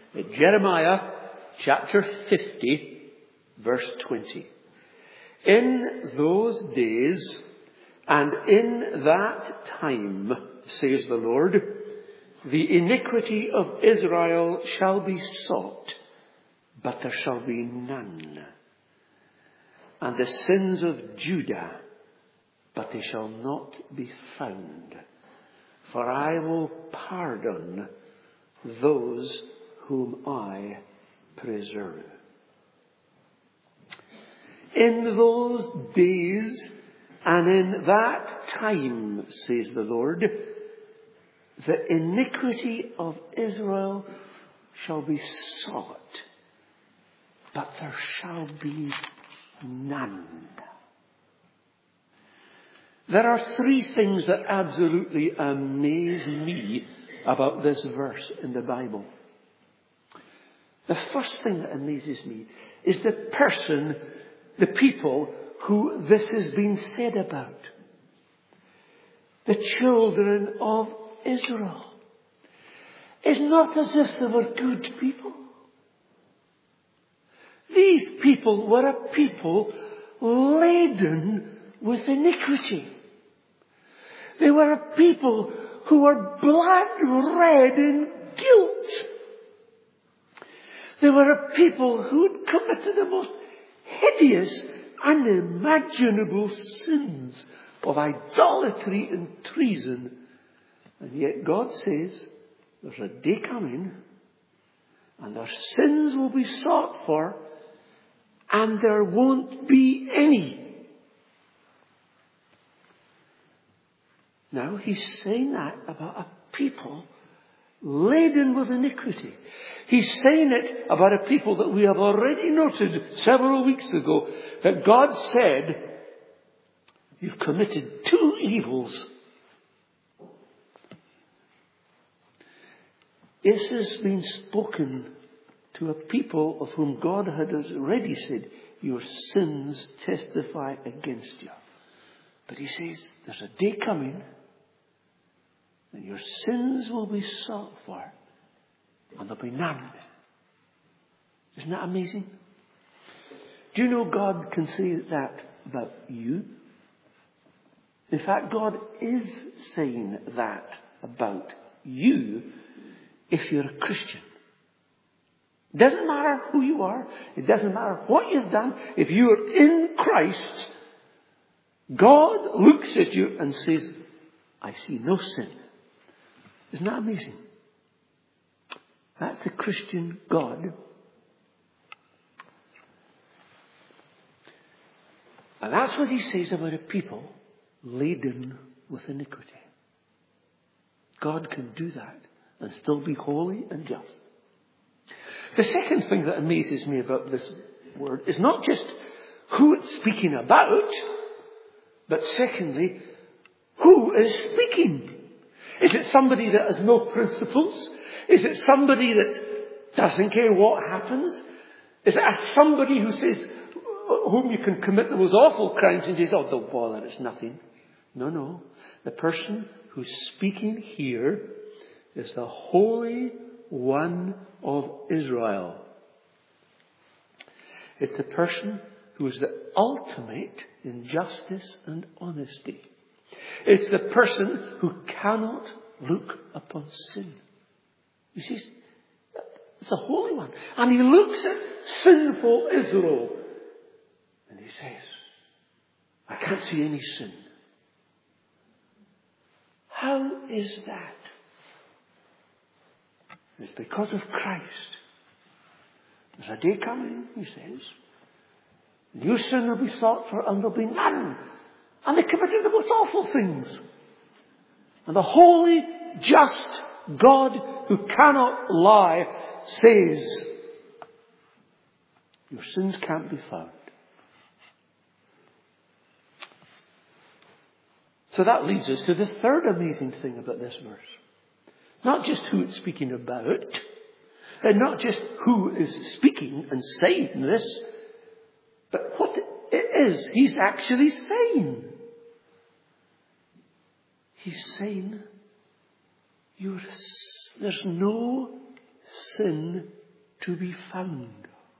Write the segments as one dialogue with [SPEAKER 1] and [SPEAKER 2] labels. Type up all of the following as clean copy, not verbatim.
[SPEAKER 1] Jeremiah chapter 50, verse 20. In those days and in that time, says the Lord, the iniquity of Israel shall be sought, but there shall be none. And the sins of Judah, but they shall not be found. For I will pardon those whom I preserve. In those days and in that time, says the Lord, the iniquity of Israel shall be sought, but there shall be none. There are three things that absolutely amaze me about this verse in the Bible. The first thing that amazes me is the person, the people who this has been said about. The children of Israel. It's not as if they were good people. These people were a people laden with iniquity. They were a people who were blood red in guilt. They were a people who had committed the most hideous, unimaginable sins of idolatry and treason. And yet God says, there's a day coming, and their sins will be sought for, and there won't be any. Now, he's saying that about a people laden with iniquity. He's saying it about a people that we have already noted several weeks ago, that God said, you've committed two evils. This has been spoken to a people of whom God had already said, your sins testify against you. But he says, there's a day coming, and your sins will be sought for, and there'll be none. Isn't that amazing? Do you know God can say that about you? In fact, God is saying that about you if you're a Christian. It doesn't matter who you are. It doesn't matter what you've done. If you are in Christ, God looks at you and says, I see no sin. Isn't that amazing? That's the Christian God. And that's what he says about a people laden with iniquity. God can do that and still be holy and just. The second thing that amazes me about this word is not just who it's speaking about, but secondly, who is speaking? Is it somebody that has no principles? Is it somebody that doesn't care what happens? Is it somebody who says, whom you can commit the most awful crimes and says, oh, don't bother, it's nothing? No. The person who's speaking here is the Holy One of Israel. It's the person who is the ultimate in justice and honesty. It's the person who cannot look upon sin. You see, it's the Holy One. And he looks at sinful Israel and he says, I can't see any sin. How is that? It's because of Christ. There's a day coming, he says, and your sin will be sought for and there'll be none. And they committed the most awful things. And the holy, just God who cannot lie says, your sins can't be found. So that leads us to the third amazing thing about this verse. Not just who it's speaking about, and not just who is speaking and saying this, but what it is he's actually saying. He's saying, there's no sin to be found.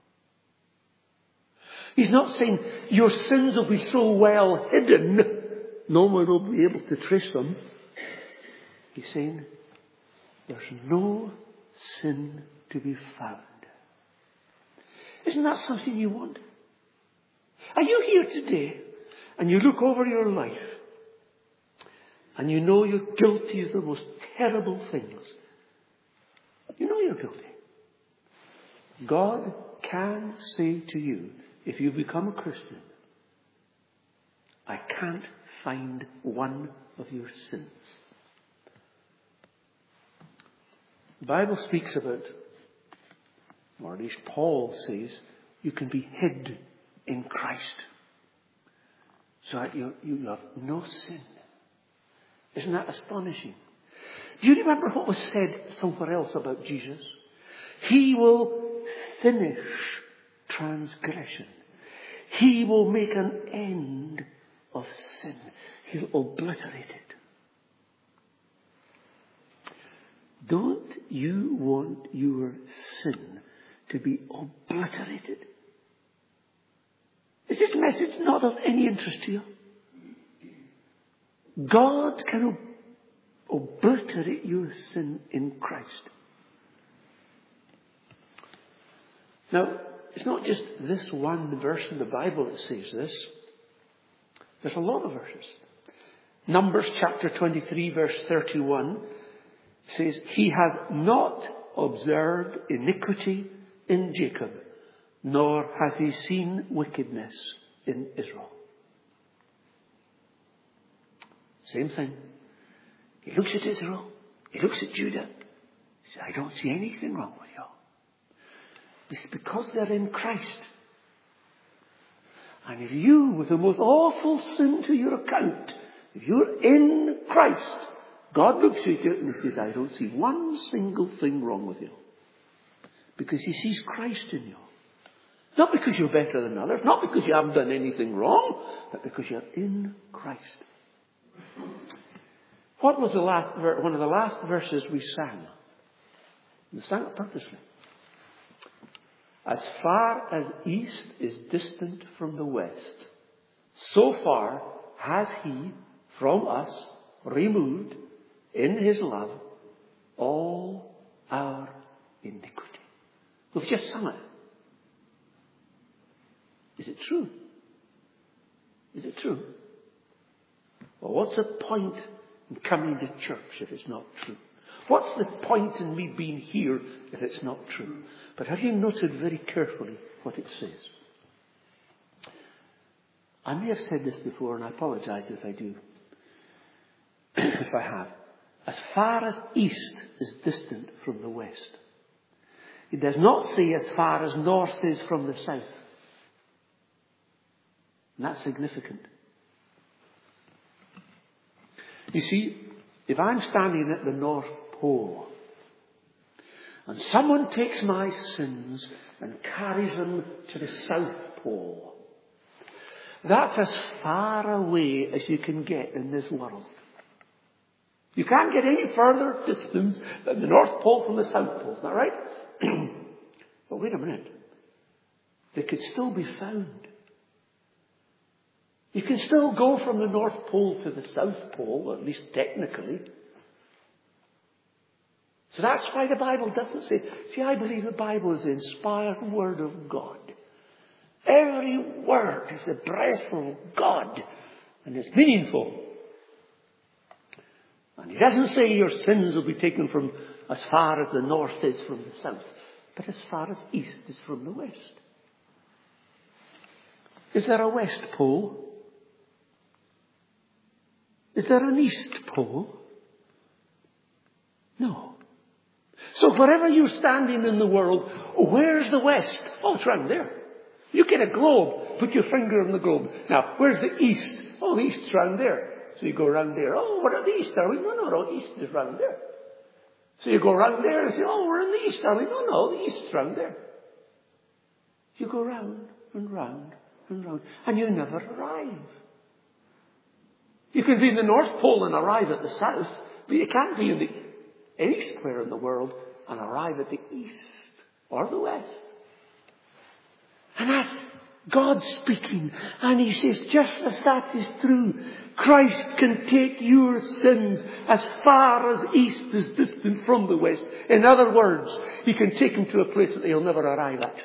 [SPEAKER 1] He's not saying your sins will be so well hidden, no one will be able to trace them. He's saying there's no sin to be found. Isn't that something you want? Are you here today and you look over your life and you know you're guilty of the most terrible things? You know you're guilty. God can say to you, if you become a Christian, I can't find one of your sins. The Bible speaks about, or at least Paul says, you can be hid in Christ. So that you have no sin. Isn't that astonishing? Do you remember what was said somewhere else about Jesus? He will finish transgression. He will make an end of sin. He'll obliterate it. Don't you want your sin to be obliterated? Is this message not of any interest to you? God can obliterate your sin in Christ. Now, it's not just this one verse in the Bible that says this. There's a lot of verses. Numbers chapter 23 verse 31 says, He has not observed iniquity in Jacob, nor has He seen wickedness in Israel. Same thing. He looks at Israel. He looks at Judah. He says, I don't see anything wrong with you. It's because they're in Christ. And if you, with the most awful sin to your account, if you're in Christ, God looks at you and He says, I don't see one single thing wrong with you. Because He sees Christ in you. Not because you're better than others, not because you haven't done anything wrong, but because you're in Christ. What was one of the last verses we sang? We sang it purposely. As far as east is distant from the west, so far has He from us removed in His love all our iniquity. We've just sung it. Is it true? Is it true? Well, what's the point in coming to church if it's not true? What's the point in me being here if it's not true? But have you noted very carefully what it says? I may have said this before, and I apologize if I do. If I have. As far as east is distant from the west. It does not say as far as north is from the south. And that's significant. You see, if I'm standing at the North Pole and someone takes my sins and carries them to the South Pole, that's as far away as you can get in this world. You can't get any further distance than the North Pole from the South Pole. Isn't that right? But wait a minute. They could still be found. You can still go from the North Pole to the South Pole, at least technically. So that's why the Bible doesn't say... See, I believe the Bible is the inspired Word of God. Every word is the breath of God. And it's meaningful. And He doesn't say your sins will be taken from as far as the north is from the south, but as far as east is from the west. Is there a West Pole? Is there an East Pole? No. So wherever you're standing in the world, where's the West? Oh, it's round there. You get a globe, put your finger on the globe. Now, where's the East? Oh, the East's round there. So you go round there. Oh, what are the East? Are we? No, East is round there. So you go round there and say, oh, we're in the East, are we? No, the East's round there. You go round and round and round, and you never arrive. You can be in the North Pole and arrive at the South, but you can't be in any square in the world and arrive at the East. or the west. And that's God speaking. And he says, just as that is true, Christ can take your sins as far as east is distant from the west. In other words, he can take them to a place that they'll never arrive at.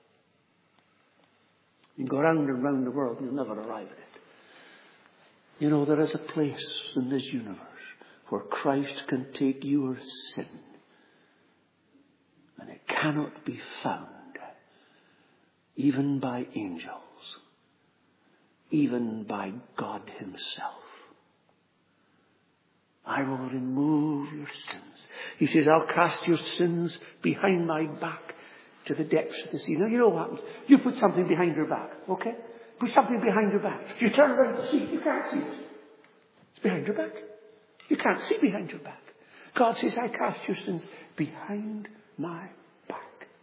[SPEAKER 1] You can go round and round the world and you'll never arrive at it. You know, there is a place in this universe where Christ can take your sin, and it cannot be found even by angels, even by God himself. I will remove your sins. He says, I'll cast your sins behind my back to the depths of the sea. Now, you know what happens? You put something behind your back, okay? Put something behind your back. You turn around to see it. You can't see it. It's behind your back. You can't see behind your back. God says, I cast your sins behind my back.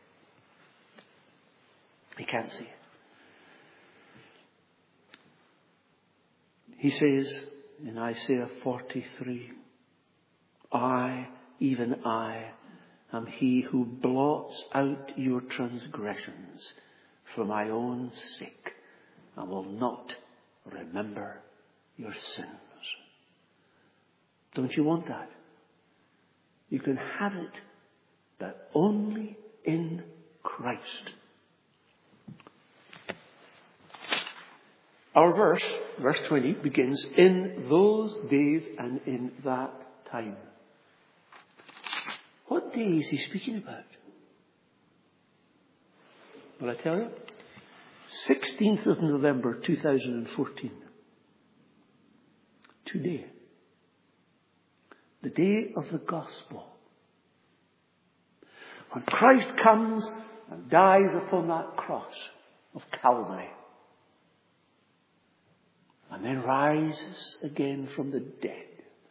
[SPEAKER 1] He can't see it. He says in Isaiah 43, I, even I, am he who blots out your transgressions for my own sake, and will not remember your sins. Don't you want that? You can have it, but only in Christ. Our verse 20, begins, in those days and in that time. What day is he speaking about? Well, I tell you, 16th of November 2014. Today. The day of the gospel. When Christ comes and dies upon that cross of Calvary. And then rises again from the dead.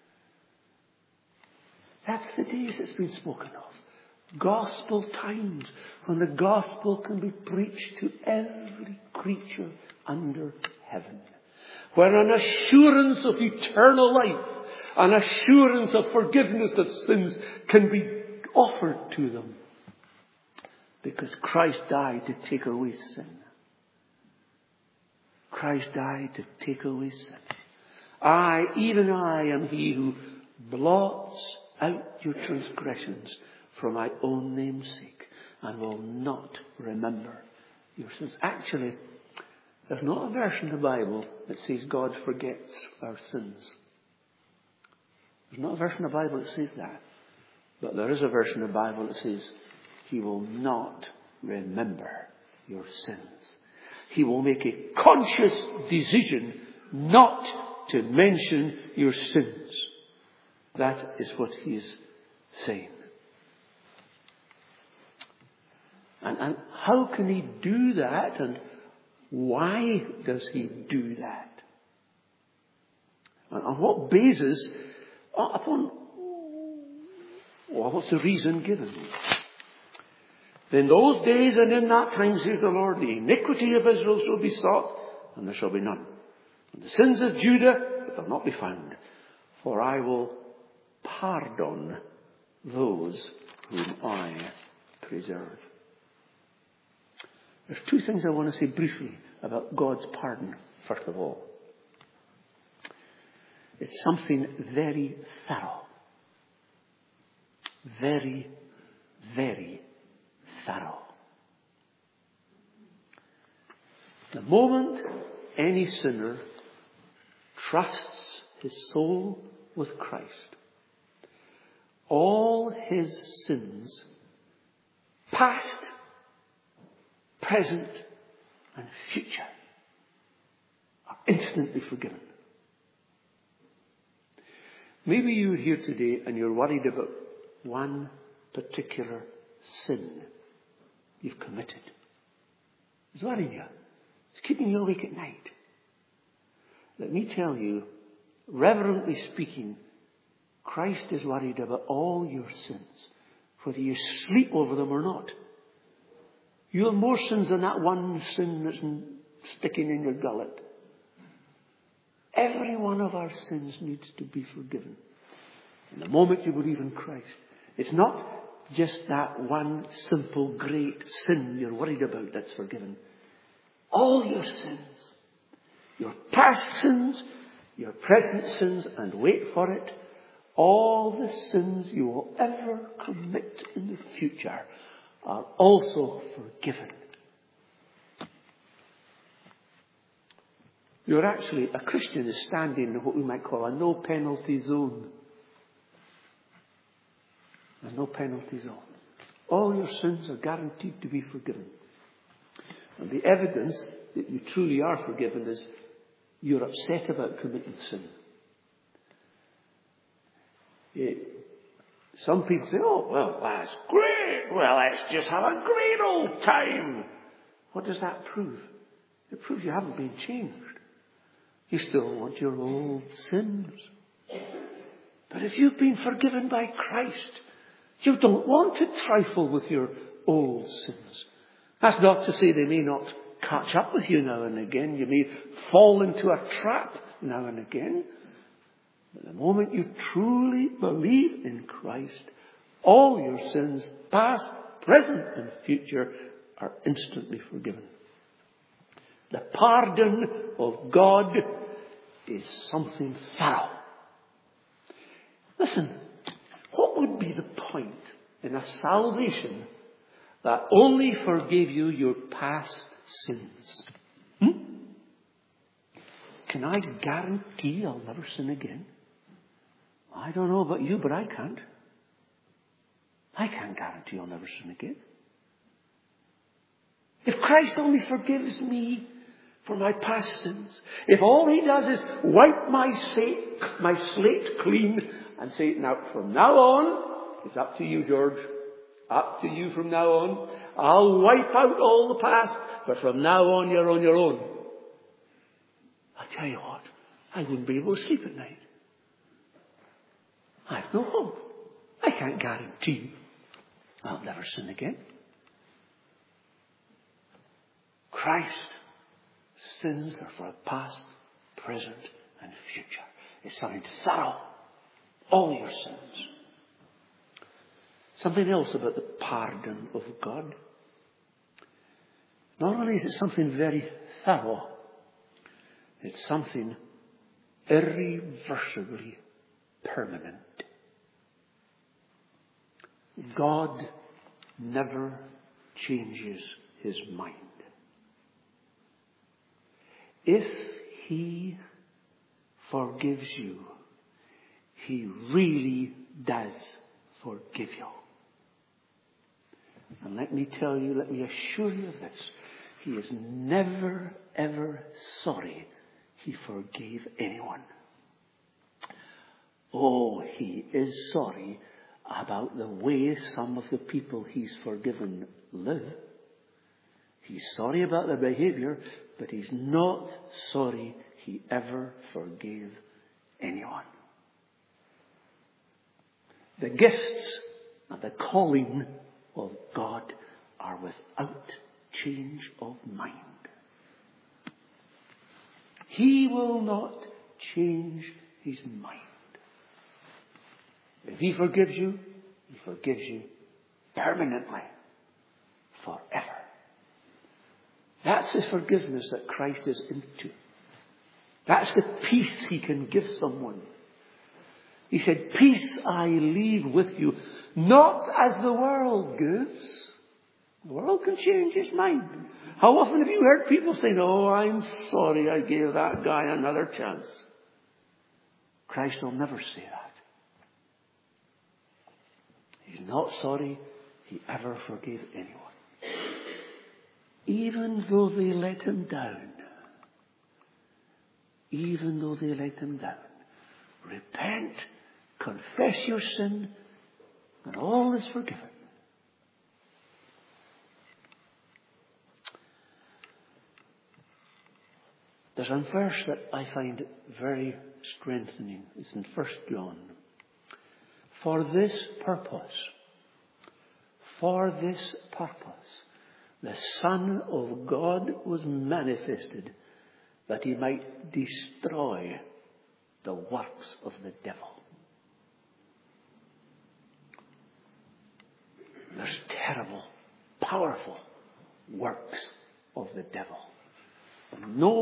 [SPEAKER 1] That's the days that's been spoken of. Gospel times when the gospel can be preached to every creature under heaven. Where an assurance of eternal life, an assurance of forgiveness of sins can be offered to them. Because Christ died to take away sin. Christ died to take away sin. I, even I, am he who blots out your transgressions for my own name's sake, and will not remember your sins. Actually, there's not a verse in the Bible that says God forgets our sins. There's not a verse in the Bible that says that. But there is a verse in the Bible that says he will not remember your sins. He will make a conscious decision not to mention your sins. That is what he is saying. And how can he do that? And why does he do that? And on what basis? What's the reason given? In those days and in that time, says the Lord, the iniquity of Israel shall be sought, and there shall be none. And the sins of Judah, but they'll not be found. For I will pardon those whom I preserve. There's two things I want to say briefly about God's pardon, first of all. It's something very thorough. Very, very thorough. The moment any sinner trusts his soul with Christ, all his sins, past, present, and future, are instantly forgiven. Maybe you're here today and you're worried about one particular sin you've committed. It's worrying you. It's keeping you awake at night. Let me tell you, reverently speaking, Christ is worried about all your sins, whether you sleep over them or not. You have more sins than that one sin that's sticking in your gullet. Every one of our sins needs to be forgiven. And the moment you believe in Christ, it's not just that one simple great sin you're worried about that's forgiven. All your sins, your past sins, your present sins, and wait for it, all the sins you will ever commit in the future are also forgiven. You're actually, a Christian is standing in what we might call a no penalty zone. A no penalty zone. All your sins are guaranteed to be forgiven. And the evidence that you truly are forgiven is you're upset about committing sin. Some people say, oh, well, that's great. Well, let's just have a great old time. What does that prove? It proves you haven't been changed. You still want your old sins. But if you've been forgiven by Christ, you don't want to trifle with your old sins. That's not to say they may not catch up with you now and again. You may fall into a trap now and again. But the moment you truly believe in Christ, all your sins, past, present, and future, are instantly forgiven. The pardon of God is something thorough. Listen, what would be the point in a salvation that only forgave you your past sins? Can I guarantee I'll never sin again? I don't know about you, but I can't. I can't guarantee I'll never sin again. If Christ only forgives me for my past sins, if all he does is wipe my slate clean and say, now, from now on, it's up to you, George. Up to you from now on. I'll wipe out all the past, but from now on, you're on your own. I'll tell you what, I wouldn't be able to sleep at night. I have no hope. I can't guarantee I'll never sin again. Christ's sins are for the past, present, and future. It's something thorough. All your sins. Something else about the pardon of God. Not only is it something very thorough, it's something irreversibly permanent. God never changes his mind. If he forgives you, he really does forgive you. And let me tell you, let me assure you of this. He is never, ever sorry he forgave anyone. Oh, he is sorry about the way some of the people he's forgiven live. He's sorry about their behavior, but he's not sorry he ever forgave anyone. The gifts and the calling of God are without change of mind. He will not change his mind. If he forgives you permanently, forever. That's the forgiveness that Christ is into. That's the peace he can give someone. He said, peace I leave with you, not as the world gives. The world can change its mind. How often have you heard people say, oh, I'm sorry I gave that guy another chance. Christ will never say that. He's not sorry he ever forgave anyone. Even though they let him down. Even though they let him down. Repent, confess your sin, and all is forgiven. There's a verse that I find very strengthening. It's in 1 John. For this purpose, the Son of God was manifested, that he might destroy the works of the devil. there's terrible, powerful works of the devil. And no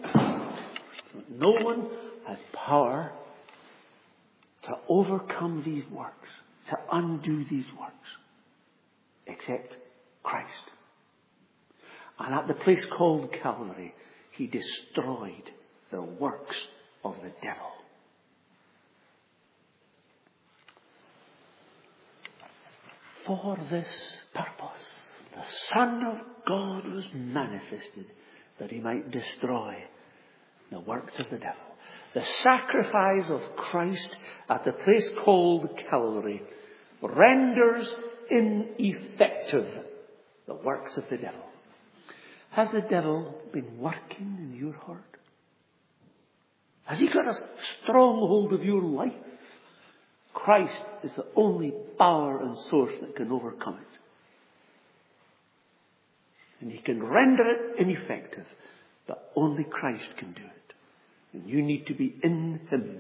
[SPEAKER 1] one has power to overcome these works, to undo these works, except Christ. And at the place called Calvary, he destroyed the works of the devil. For this purpose, the Son of God was manifested, that he might destroy the works of the devil. The sacrifice of Christ at the place called Calvary renders ineffective the works of the devil. Has the devil been working in your heart? Has he got a stronghold of your life? Christ is the only power and source that can overcome it. And he can render it ineffective, but only Christ can do it. And you need to be in him.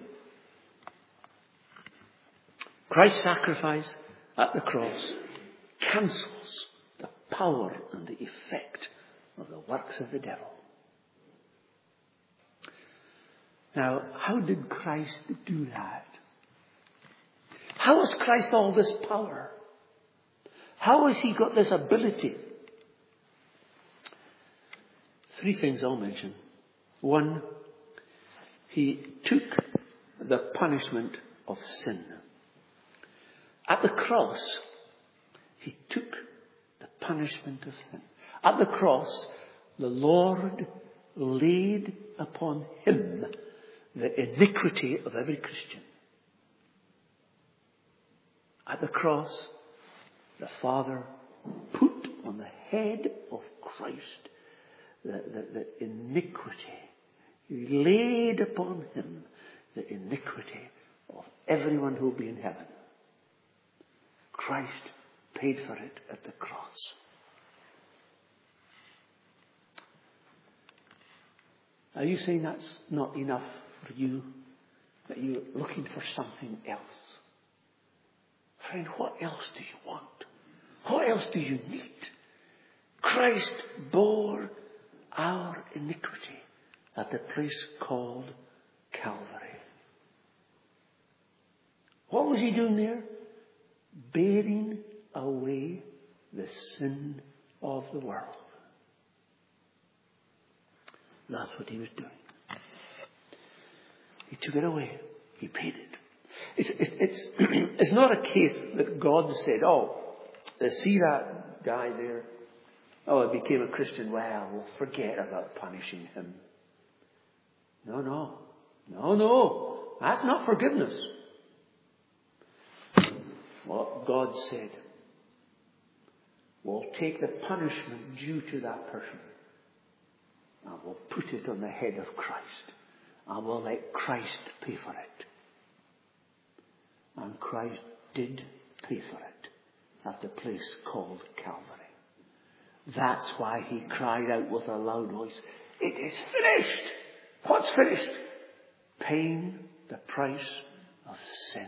[SPEAKER 1] Christ's sacrifice at the cross cancels the power and the effect of the works of the devil. Now, how did Christ do that? How has Christ all this power? How has he got this ability? 3 things I'll mention. 1, he took the punishment of sin. At the cross, he took the punishment of sin. At the cross, the Lord laid upon him the iniquity of every Christian. At the cross, the Father put on the head of Christ the iniquity. He laid upon him the iniquity of everyone who will be in heaven. Christ paid for it at the cross. Are you saying that's not enough for you? That you're looking for something else? Friend, what else do you want? What else do you need? Christ bore our iniquity at the place called Calvary. What was he doing there? Bearing away the sin of the world. That's what he was doing. He took it away. He paid it. It's not a case that God said, oh, see that guy there? Oh, he became a Christian. Well, we'll forget about punishing him. No. That's not forgiveness. What God said, we'll take the punishment due to that person and we'll put it on the head of Christ. And we'll let Christ pay for it. And Christ did pay for it at the place called Calvary. That's why he cried out with a loud voice, "It is finished!" What's finished? Paying the price of sin.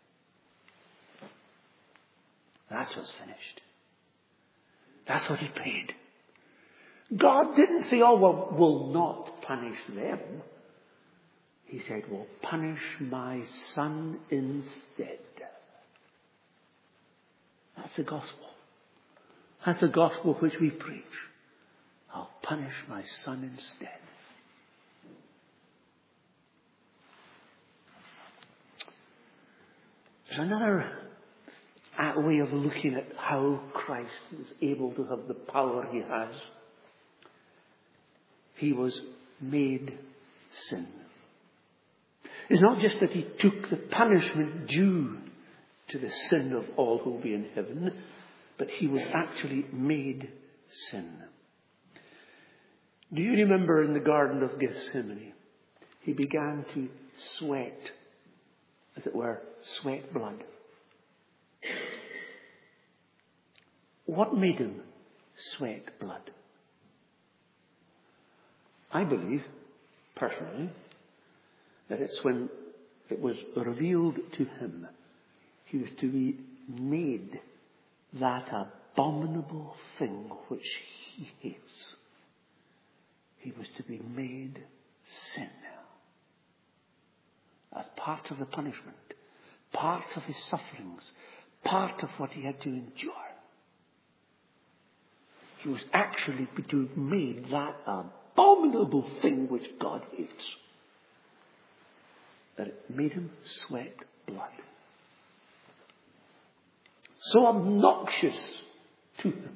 [SPEAKER 1] That's what's finished. That's what he paid. God didn't say, oh, well, we'll not punish them. He said, we'll punish my son instead. That's the gospel. That's the gospel which we preach. I'll punish my son instead. There's another way of looking at how Christ is able to have the power he has. He was made sin. It's not just that he took the punishment due to the sin of all who will be in heaven, but he was actually made sin. Do you remember in the Garden of Gethsemane, he began to sweat, as it were, sweat blood. What made him sweat blood? I believe, personally, that it's when it was revealed to him he was to be made that abominable thing which he hates. He was to be made sin as part of the punishment, part of his sufferings, part of what he had to endure. He was actually to be made that abominable thing which God hates. That it made him sweat blood. So obnoxious to him.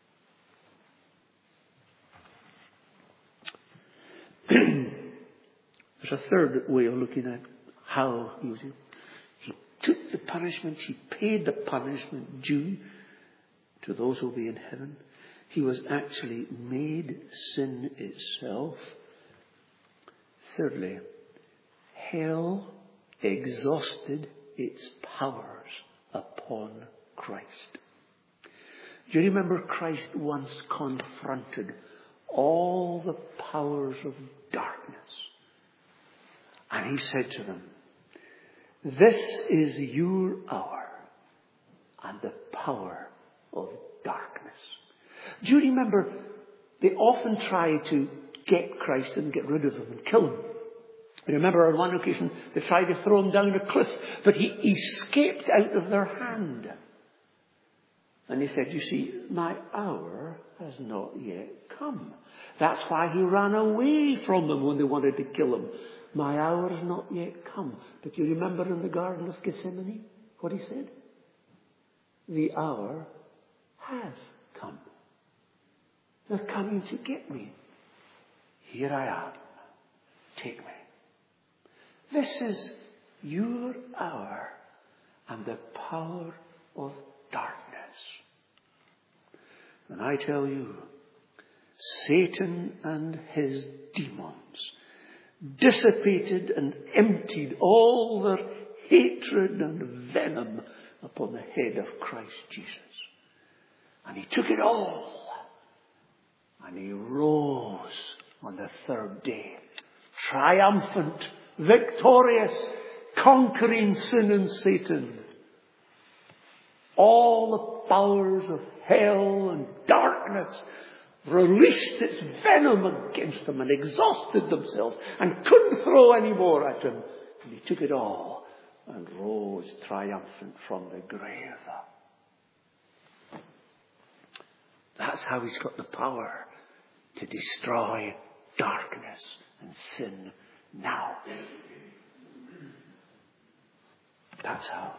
[SPEAKER 1] There's a third way of looking at how he was. He took the punishment, he paid the punishment due to those who will be in heaven. He was actually made sin itself. Thirdly, hell exhausted its powers upon Christ. Do you remember Christ once confronted all the powers of darkness? And he said to them, "This is your hour and the power of darkness." Do you remember they often try to get Christ and get rid of him and kill him? I remember on one occasion they tried to throw him down a cliff, but he escaped out of their hand. And he said, "You see, my hour has not yet come." That's why he ran away from them when they wanted to kill him. My hour has not yet come. But you remember in the Garden of Gethsemane what he said? The hour has come. They're coming to get me. Here I am. Take me. This is your hour and the power of darkness. And I tell you, Satan and his demons dissipated and emptied all their hatred and venom upon the head of Christ Jesus. And he took it all. And he rose on the third day, triumphant, victorious, conquering sin and Satan. All the powers of hell and darkness released its venom against him and exhausted themselves and couldn't throw any more at him. And he took it all and rose triumphant from the grave. That's how he's got the power to destroy darkness and sin now. That's how.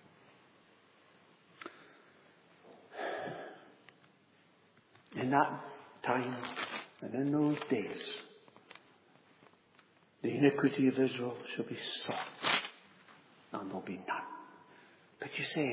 [SPEAKER 1] In that time and in those days, the iniquity of Israel shall be sought, and there'll be none. But you say,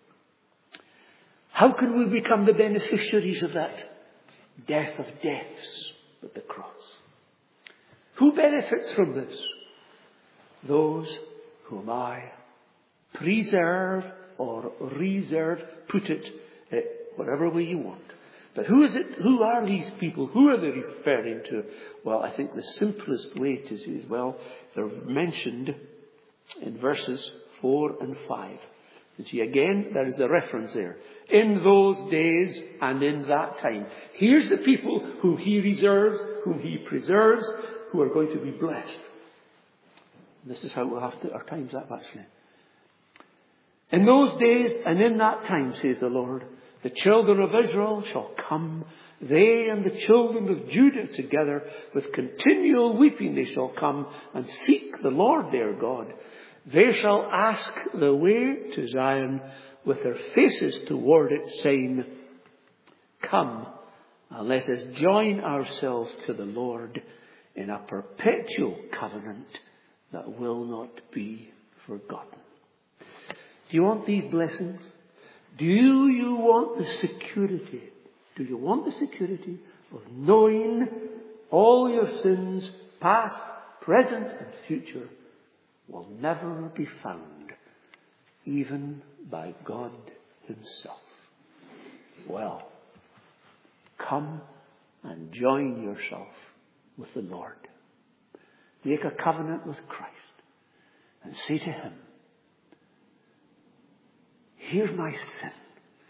[SPEAKER 1] how can we become the beneficiaries of that death of deaths at the cross? Who benefits from this? Those whom I preserve or reserve, put it whatever way you want. But who is it? Who are these people? Who are they referring to? Well, I think the simplest way to see is, well, they're mentioned in verses 4 and 5. You see, again, there is a reference there. In those days and in that time. Here's the people whom he reserves, whom he preserves, who are going to be blessed. This is how we'll have to, our time's up actually. In those days and in that time, says the Lord, the children of Israel shall come, they and the children of Judah together, with continual weeping they shall come and seek the Lord their God. They shall ask the way to Zion with their faces toward it, saying, Come, and let us join ourselves to the Lord in a perpetual covenant that will not be forgotten. Do you want these blessings? Do you want the security? Do you want the security of knowing all your sins, past, present, and future, will never be found, even by God himself? Well, come and join yourself with the Lord. Make a covenant with Christ and say to him, here's my sin.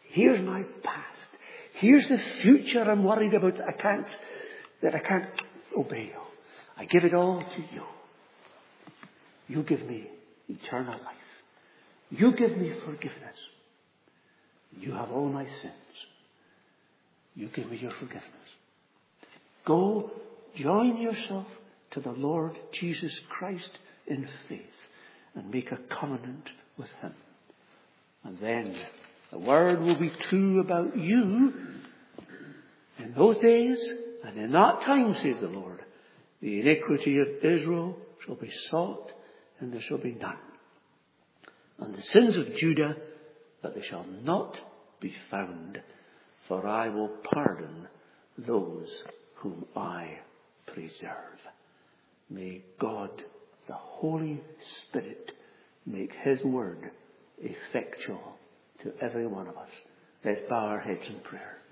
[SPEAKER 1] Here's my past. Here's the future I'm worried about that I can't obey you. I give it all to you. You give me eternal life. You give me forgiveness. You have all my sins. You give me your forgiveness. Go join yourself to the Lord Jesus Christ in faith and make a covenant with him. And then the word will be true about you in those days and in that time, says the Lord. The iniquity of Israel shall be sought and there shall be none. And the sins of Judah, but they shall not be found, for I will pardon those whom I preserve. May God, the Holy Spirit, make his word effectual to every one of us. Let's bow our heads in prayer.